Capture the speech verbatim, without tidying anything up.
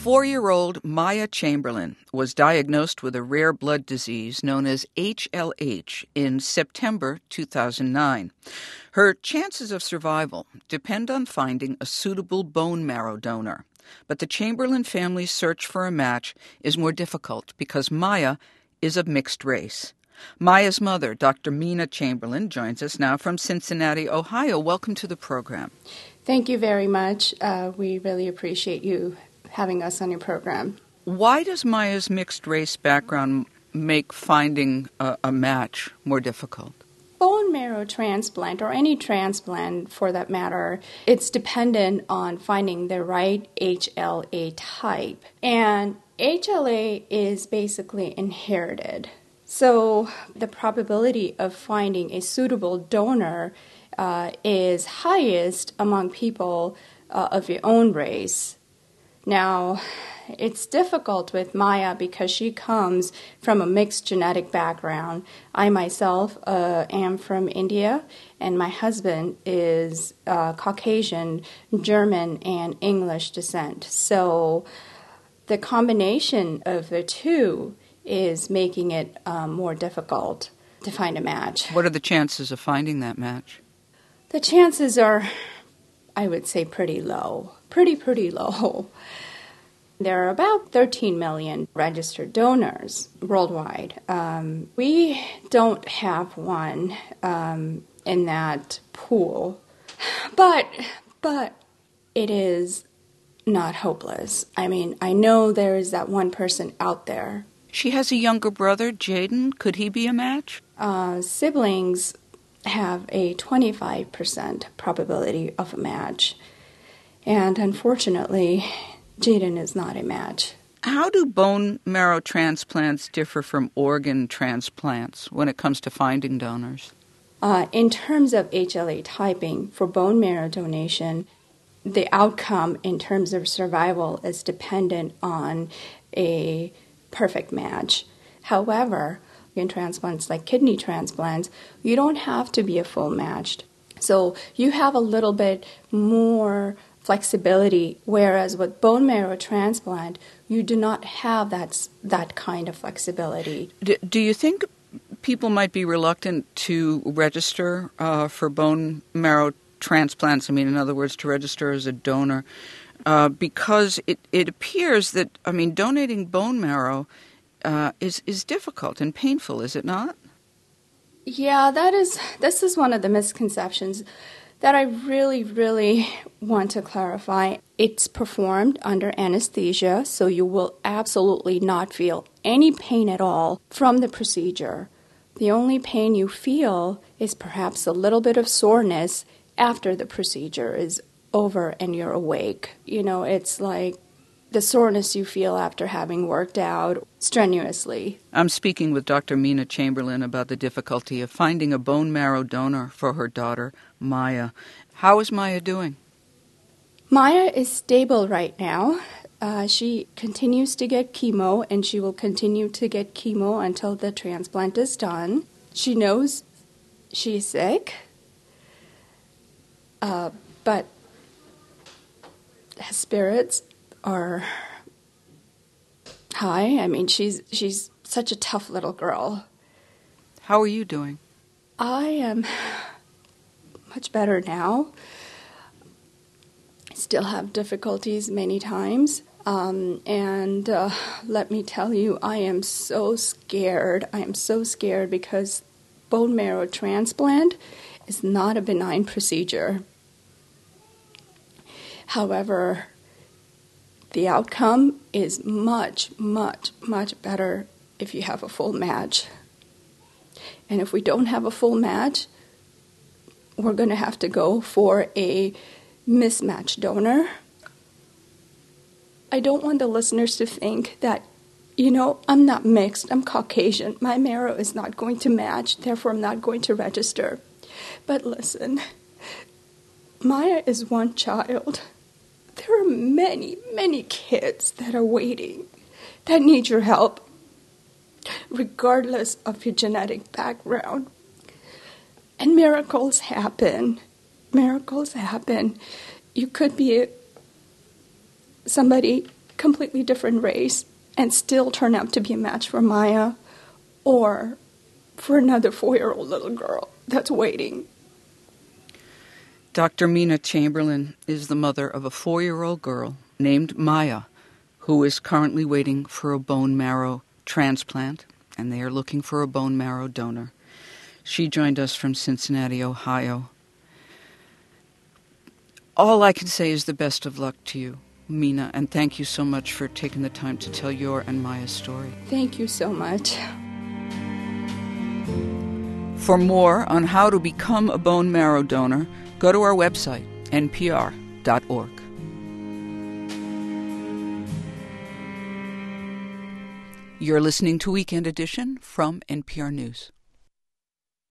Four-year-old Maya Chamberlain was diagnosed with a rare blood disease known as H L H in September two thousand nine. Her chances of survival depend on finding a suitable bone marrow donor. But the Chamberlain family's search for a match is more difficult because Maya is of mixed race. Maya's mother, Doctor Mina Chamberlain, joins us now from Cincinnati, Ohio. Welcome to the program. Thank you very much. Uh, we really appreciate you having us on your program. Why does Maya's mixed race background make finding a, a match more difficult? Bone marrow transplant, or any transplant for that matter, it's dependent on finding the right H L A type. And H L A is basically inherited. So the probability of finding a suitable donor uh, is highest among people uh, of your own race. Now, it's difficult with Maya because she comes from a mixed genetic background. I myself uh, am from India, and my husband is uh, Caucasian, German, and English descent. So the combination of the two is making it um, more difficult to find a match. What are the chances of finding that match? The chances are, I would say, pretty low. Pretty, pretty low. There are about thirteen million registered donors worldwide. Um, we don't have one um, in that pool, but but it is not hopeless. I mean, I know there is that one person out there. She has a younger brother, Jaden. Could he be a match? Uh, siblings have a twenty-five percent probability of a match. And unfortunately, Jaden is not a match. How do bone marrow transplants differ from organ transplants when it comes to finding donors? Uh, in terms of H L A typing for bone marrow donation, the outcome in terms of survival is dependent on a perfect match. However, in transplants like kidney transplants, you don't have to be a full matched. So you have a little bit more flexibility, whereas with bone marrow transplant, you do not have that that kind of flexibility. Do, do you think people might be reluctant to register uh, for bone marrow transplants? I mean, in other words, to register as a donor, uh, because it, it appears that, I mean, donating bone marrow uh, is, is difficult and painful, is it not? Yeah, that is, this is one of the misconceptions that I really, really want to clarify. It's performed under anesthesia, so you will absolutely not feel any pain at all from the procedure. The only pain you feel is perhaps a little bit of soreness after the procedure is over and you're awake. You know, it's like the soreness you feel after having worked out strenuously. I'm speaking with Doctor Mina Chamberlain about the difficulty of finding a bone marrow donor for her daughter, Maya. How is Maya doing? Maya is stable right now. Uh, she continues to get chemo, and she will continue to get chemo until the transplant is done. She knows she's sick, uh, but her spirits are high. I mean, she's she's such a tough little girl. How are you doing? I am much better now. I still have difficulties many times. Um, and uh, let me tell you, I am so scared. I am so scared because bone marrow transplant is not a benign procedure. However, the outcome is much, much, much better if you have a full match. And if we don't have a full match, we're going to have to go for a mismatched donor. I don't want the listeners to think that, you know, I'm not mixed, I'm Caucasian, my marrow is not going to match, therefore I'm not going to register. But listen, Maya is one child. There are many, many kids that are waiting, that need your help, regardless of your genetic background. And miracles happen. Miracles happen. You could be somebody completely different race and still turn out to be a match for Maya or for another four-year-old little girl that's waiting. Doctor Mina Chamberlain is the mother of a four-year-old girl named Maya, who is currently waiting for a bone marrow transplant, and they are looking for a bone marrow donor. She joined us from Cincinnati, Ohio. All I can say is the best of luck to you, Mina, and thank you so much for taking the time to tell your and Maya's story. Thank you so much. For more on how to become a bone marrow donor, go to our website, N P R dot org. You're listening to Weekend Edition from N P R News.